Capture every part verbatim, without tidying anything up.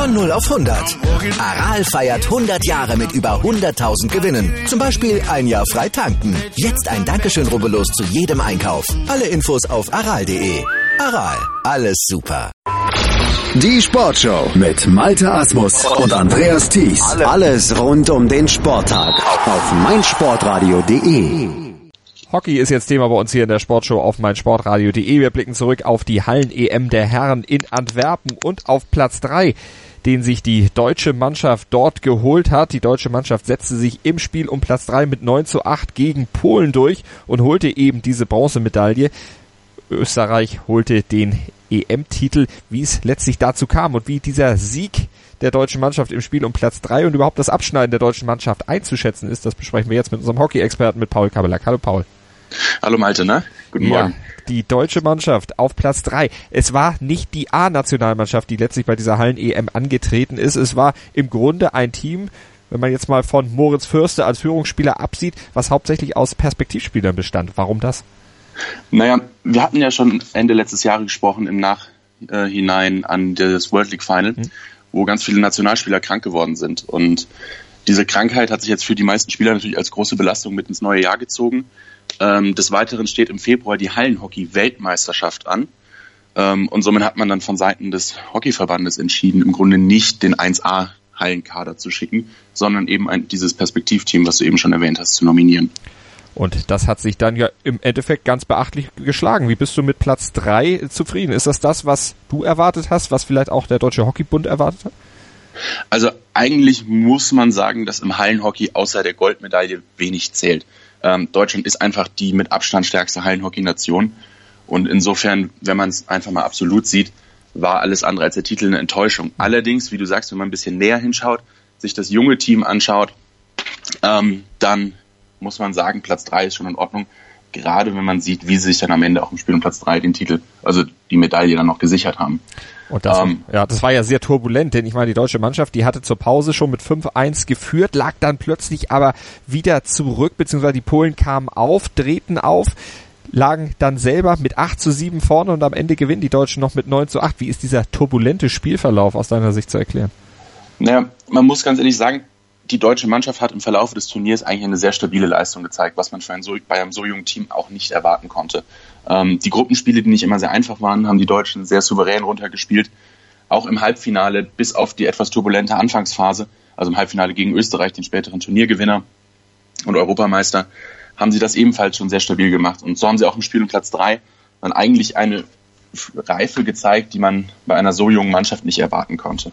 Von null auf hundert. Aral feiert hundert Jahre mit über hunderttausend Gewinnen. Zum Beispiel ein Jahr frei tanken. Jetzt ein Dankeschön, rubbellos zu jedem Einkauf. Alle Infos auf aral punkt de. Aral, alles super. Die Sportshow mit Malte Asmus und Andreas Thies. Alles rund um den Sporttag auf meinsportradio punkt de. Hockey ist jetzt Thema bei uns hier in der Sportshow auf meinsportradio punkt de. Wir blicken zurück auf die Hallen-E M der Herren in Antwerpen und auf Platz drei, den sich die deutsche Mannschaft dort geholt hat. Die deutsche Mannschaft setzte sich im Spiel um Platz drei mit neun zu acht gegen Polen durch und holte eben diese Bronzemedaille. Österreich holte den E M-Titel, wie es letztlich dazu kam und wie dieser Sieg der deutschen Mannschaft im Spiel um Platz drei und überhaupt das Abschneiden der deutschen Mannschaft einzuschätzen ist, das besprechen wir jetzt mit unserem Hockey-Experten, mit Paul Kabelak. Hallo Paul. Hallo Malte, ne? Guten Morgen. Ja, die deutsche Mannschaft auf Platz drei. Es war nicht die A-Nationalmannschaft, die letztlich bei dieser Hallen-E M angetreten ist. Es war im Grunde ein Team, wenn man jetzt mal von Moritz Fürste als Führungsspieler absieht, was hauptsächlich aus Perspektivspielern bestand. Warum das? Naja, wir hatten ja schon Ende letztes Jahres gesprochen im Nachhinein an das World League Final, mhm. wo ganz viele Nationalspieler krank geworden sind. Und diese Krankheit hat sich jetzt für die meisten Spieler natürlich als große Belastung mit ins neue Jahr gezogen. Ähm, des Weiteren steht im Februar die Hallenhockey-Weltmeisterschaft an. Ähm, und somit hat man dann von Seiten des Hockeyverbandes entschieden, im Grunde nicht den eins A Hallenkader zu schicken, sondern eben ein, dieses Perspektivteam, was du eben schon erwähnt hast, zu nominieren. Und das hat sich dann ja im Endeffekt ganz beachtlich geschlagen. Wie bist du mit Platz drei zufrieden? Ist das das, was du erwartet hast, was vielleicht auch der Deutsche Hockeybund erwartet hat? Also eigentlich muss man sagen, dass im Hallenhockey außer der Goldmedaille wenig zählt. Ähm, Deutschland ist einfach die mit Abstand stärkste Hallenhockey-Nation. Und insofern, wenn man es einfach mal absolut sieht, war alles andere als der Titel eine Enttäuschung. Allerdings, wie du sagst, wenn man ein bisschen näher hinschaut, sich das junge Team anschaut, ähm, dann muss man sagen, Platz drei ist schon in Ordnung. Gerade wenn man sieht, wie sie sich dann am Ende auch im Spiel um Platz drei den Titel, also die Medaille dann noch gesichert haben. Und das, ähm, ja, das war ja sehr turbulent, denn ich meine, die deutsche Mannschaft, die hatte zur Pause schon mit fünf eins geführt, lag dann plötzlich aber wieder zurück, beziehungsweise die Polen kamen auf, drehten auf, lagen dann selber mit acht zu sieben vorne und am Ende gewinnen die Deutschen noch mit neun zu acht. Wie ist dieser turbulente Spielverlauf aus deiner Sicht zu erklären? Naja, man muss ganz ehrlich sagen, die deutsche Mannschaft hat im Verlauf des Turniers eigentlich eine sehr stabile Leistung gezeigt, was man für ein so, bei einem so jungen Team auch nicht erwarten konnte. Ähm, die Gruppenspiele, die nicht immer sehr einfach waren, haben die Deutschen sehr souverän runtergespielt. Auch im Halbfinale, bis auf die etwas turbulente Anfangsphase, also im Halbfinale gegen Österreich, den späteren Turniergewinner und Europameister, haben sie das ebenfalls schon sehr stabil gemacht. Und so haben sie auch im Spiel um Platz drei dann eigentlich eine Reife gezeigt, die man bei einer so jungen Mannschaft nicht erwarten konnte.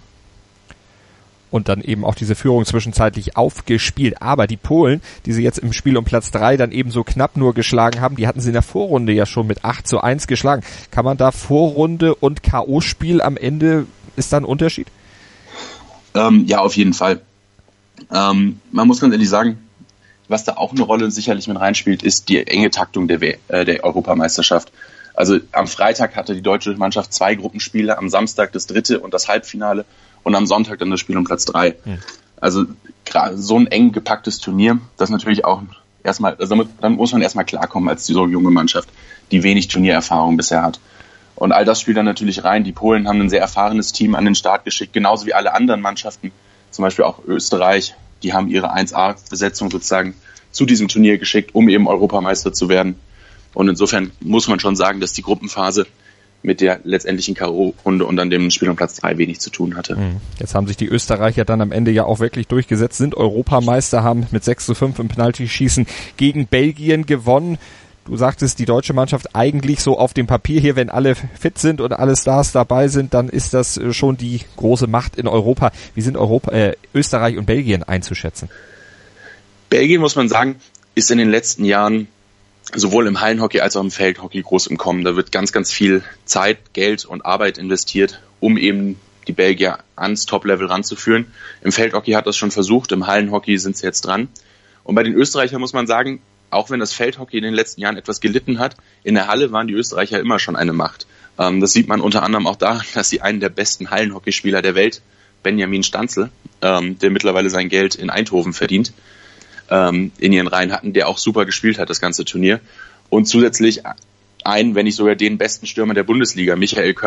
Und dann eben auch diese Führung zwischenzeitlich aufgespielt. Aber die Polen, die sie jetzt im Spiel um Platz drei dann eben so knapp nur geschlagen haben, die hatten sie in der Vorrunde ja schon mit acht zu eins geschlagen. Kann man da Vorrunde und K O-Spiel am Ende, ist da ein Unterschied? Ähm, ja, auf jeden Fall. Ähm, man muss ganz ehrlich sagen, was da auch eine Rolle sicherlich mit reinspielt, ist die enge Taktung der, w- äh, der Europameisterschaft. Also am Freitag hatte die deutsche Mannschaft zwei Gruppenspiele, am Samstag das dritte und das Halbfinale und am Sonntag dann das Spiel um Platz drei. Hm. Also gerade so ein eng gepacktes Turnier, das natürlich auch erstmal, also damit, damit muss man erstmal klarkommen als so junge Mannschaft, die wenig Turniererfahrung bisher hat. Und all das spielt dann natürlich rein. Die Polen haben ein sehr erfahrenes Team an den Start geschickt, genauso wie alle anderen Mannschaften, zum Beispiel auch Österreich, die haben ihre eins A Besetzung sozusagen zu diesem Turnier geschickt, um eben Europameister zu werden. Und insofern muss man schon sagen, dass die Gruppenphase mit der letztendlichen K O-Runde und dann dem Spiel um Platz drei wenig zu tun hatte. Jetzt haben sich die Österreicher dann am Ende ja auch wirklich durchgesetzt, sind Europameister, haben mit sechs zu fünf im Penaltyschießen gegen Belgien gewonnen. Du sagtest, die deutsche Mannschaft eigentlich so auf dem Papier hier, wenn alle fit sind und alle Stars dabei sind, dann ist das schon die große Macht in Europa. Wie sind Europa, äh, Österreich und Belgien einzuschätzen? Belgien, muss man sagen, ist in den letzten Jahren sowohl im Hallenhockey als auch im Feldhockey groß im Kommen. Da wird ganz, ganz viel Zeit, Geld und Arbeit investiert, um eben die Belgier ans Top-Level ranzuführen. Im Feldhockey hat das schon versucht, im Hallenhockey sind sie jetzt dran. Und bei den Österreichern muss man sagen, auch wenn das Feldhockey in den letzten Jahren etwas gelitten hat, in der Halle waren die Österreicher immer schon eine Macht. Ähm, das sieht man unter anderem auch daran, dass sie einen der besten Hallenhockeyspieler der Welt, Benjamin Stanzel, ähm, der mittlerweile sein Geld in Eindhoven verdient, ähm, in ihren Reihen hatten, der auch super gespielt hat, das ganze Turnier. Und zusätzlich einen, wenn nicht sogar den besten Stürmer der Bundesliga, Michael Körper,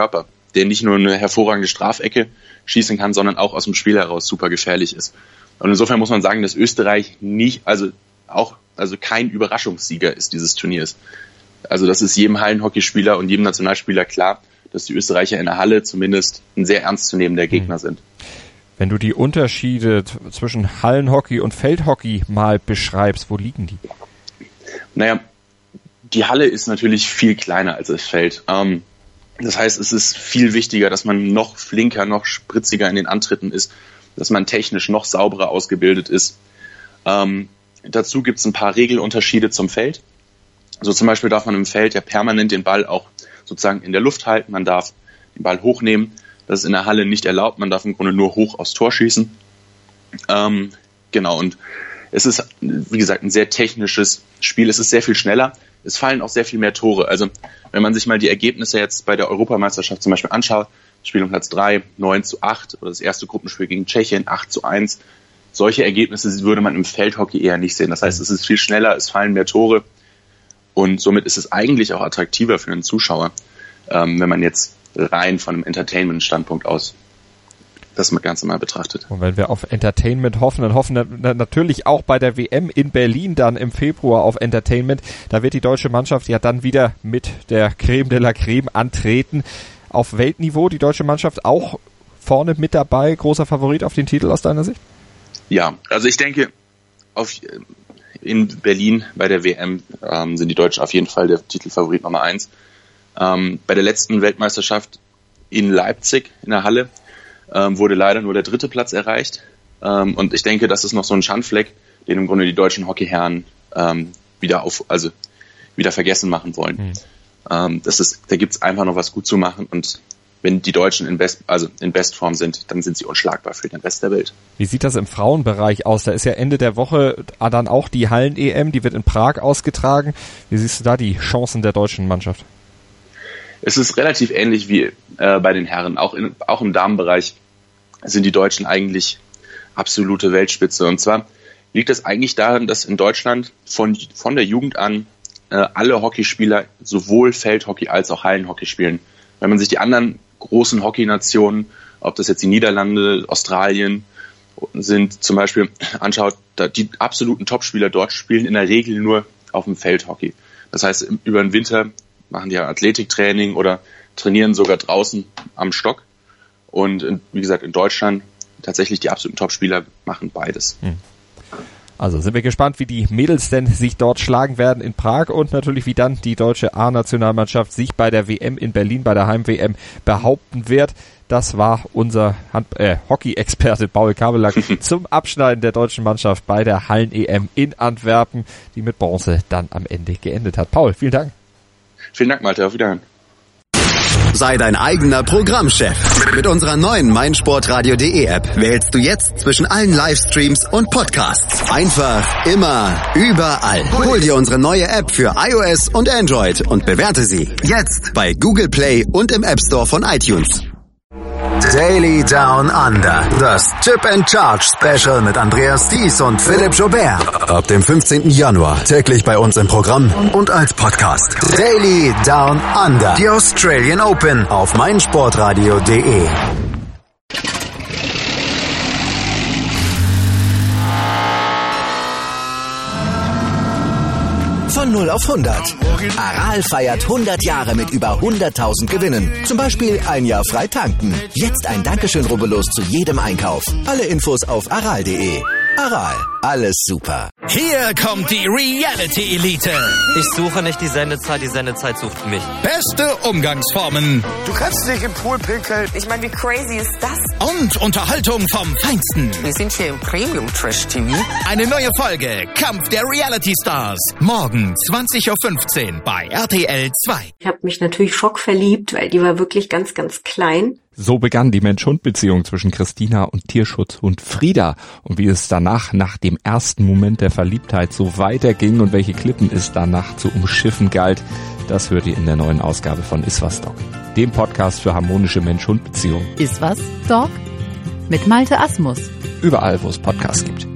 der nicht nur eine hervorragende Strafecke schießen kann, sondern auch aus dem Spiel heraus super gefährlich ist. Und insofern muss man sagen, dass Österreich nicht, also auch, also kein Überraschungssieger ist dieses Turniers. Also das ist jedem Hallenhockeyspieler und jedem Nationalspieler klar, dass die Österreicher in der Halle zumindest ein sehr ernstzunehmender Gegner sind. Wenn du die Unterschiede zwischen Hallenhockey und Feldhockey mal beschreibst, wo liegen die? Naja, die Halle ist natürlich viel kleiner als das Feld. Ähm, das heißt, es ist viel wichtiger, dass man noch flinker, noch spritziger in den Antritten ist, dass man technisch noch sauberer ausgebildet ist. Ähm, dazu gibt es ein paar Regelunterschiede zum Feld. So zum Beispiel darf man im Feld ja permanent den Ball auch sozusagen in der Luft halten. Man darf den Ball hochnehmen. Das ist in der Halle nicht erlaubt. Man darf im Grunde nur hoch aufs Tor schießen. Ähm, genau, und es ist, wie gesagt, ein sehr technisches Spiel. Es ist sehr viel schneller. Es fallen auch sehr viel mehr Tore. Also wenn man sich mal die Ergebnisse jetzt bei der Europameisterschaft zum Beispiel anschaut, Spiel um Platz drei, neun zu acht, oder das erste Gruppenspiel gegen Tschechien, acht zu eins. Solche Ergebnisse würde man im Feldhockey eher nicht sehen. Das heißt, es ist viel schneller, es fallen mehr Tore. Und somit ist es eigentlich auch attraktiver für einen Zuschauer, ähm, wenn man jetzt rein von einem Entertainment-Standpunkt aus das Ganze mal betrachtet. Und wenn wir auf Entertainment hoffen, dann hoffen wir natürlich auch bei der W M in Berlin dann im Februar auf Entertainment. Da wird die deutsche Mannschaft ja dann wieder mit der Creme de la Creme antreten. Auf Weltniveau die deutsche Mannschaft auch vorne mit dabei, großer Favorit auf den Titel aus deiner Sicht? Ja, also ich denke, auf, in Berlin bei der W M ähm, sind die Deutschen auf jeden Fall der Titelfavorit Nummer eins. Ähm, bei der letzten Weltmeisterschaft in Leipzig in der Halle ähm, wurde leider nur der dritte Platz erreicht. Ähm, und ich denke, das ist noch so ein Schandfleck, den im Grunde die deutschen Hockeyherren ähm, wieder auf, also wieder vergessen machen wollen. Mhm. Ähm, das ist, da gibt's einfach noch was gut zu machen, und wenn die Deutschen in Best, also in Bestform sind, dann sind sie unschlagbar für den Rest der Welt. Wie sieht das im Frauenbereich aus? Da ist ja Ende der Woche dann auch die Hallen-E M, die wird in Prag ausgetragen. Wie siehst du da die Chancen der deutschen Mannschaft? Es ist relativ ähnlich wie äh, bei den Herren. Auch, in, auch im Damenbereich sind die Deutschen eigentlich absolute Weltspitze. Und zwar liegt das eigentlich daran, dass in Deutschland von, von der Jugend an äh, alle Hockeyspieler sowohl Feldhockey als auch Hallenhockey spielen. Wenn man sich die anderen großen Hockeynationen, ob das jetzt die Niederlande, Australien sind, zum Beispiel anschaut, da die absoluten Topspieler dort spielen in der Regel nur auf dem Feldhockey. Das heißt, über den Winter machen die ja Athletiktraining oder trainieren sogar draußen am Stock. Und wie gesagt, in Deutschland tatsächlich die absoluten Topspieler machen beides. Also sind wir gespannt, wie die Mädels denn sich dort schlagen werden in Prag und natürlich wie dann die deutsche A-Nationalmannschaft sich bei der W M in Berlin, bei der Heim-W M behaupten wird. Das war unser Hand- äh, Hockey-Experte Paul Kabelak zum Abschneiden der deutschen Mannschaft bei der Hallen-E M in Antwerpen, die mit Bronze dann am Ende geendet hat. Paul, vielen Dank. Vielen Dank, Malte. Auf Wiedersehen. Sei dein eigener Programmchef. Mit unserer neuen meinsportradio.de App wählst du jetzt zwischen allen Livestreams und Podcasts. Einfach, immer, überall. Hol dir unsere neue App für iOS und Android und bewerte sie jetzt bei Google Play und im App Store von iTunes. Daily Down Under. Das Chip and Charge Special mit Andreas Thies und Philipp Joubert. Ab dem fünfzehnten Januar täglich bei uns im Programm und als Podcast. Daily Down Under. Die Australian Open auf meinsportradio.de. Von null auf hundert. Aral feiert hundert Jahre mit über hunderttausend Gewinnen. Zum Beispiel ein Jahr frei tanken. Jetzt ein Dankeschön, rubbellos zu jedem Einkauf. Alle Infos auf aral punkt de. Aral, alles super. Hier kommt die Reality Elite. Ich suche nicht die Sendezeit, die Sendezeit sucht mich. Beste Umgangsformen. Du kannst nicht im Pool pinkeln. Ich meine, wie crazy ist das? Und Unterhaltung vom Feinsten. Wir sind hier im Premium-Trash-T V. Eine neue Folge Kampf der Reality Stars. Morgen zwanzig Uhr fünfzehn bei R T L zwei. Ich habe mich natürlich schockverliebt, weil die war wirklich ganz, ganz klein. So begann die Mensch-Hund-Beziehung zwischen Christina und Tierschutzhund Frieda. Und wie es danach, nach dem ersten Moment der Verliebtheit, so weiterging und welche Klippen es danach zu umschiffen galt, das hört ihr in der neuen Ausgabe von Iswas Dog, dem Podcast für harmonische Mensch-Hund-Beziehungen. Iswas Dog mit Malte Asmus. Überall, wo es Podcasts gibt.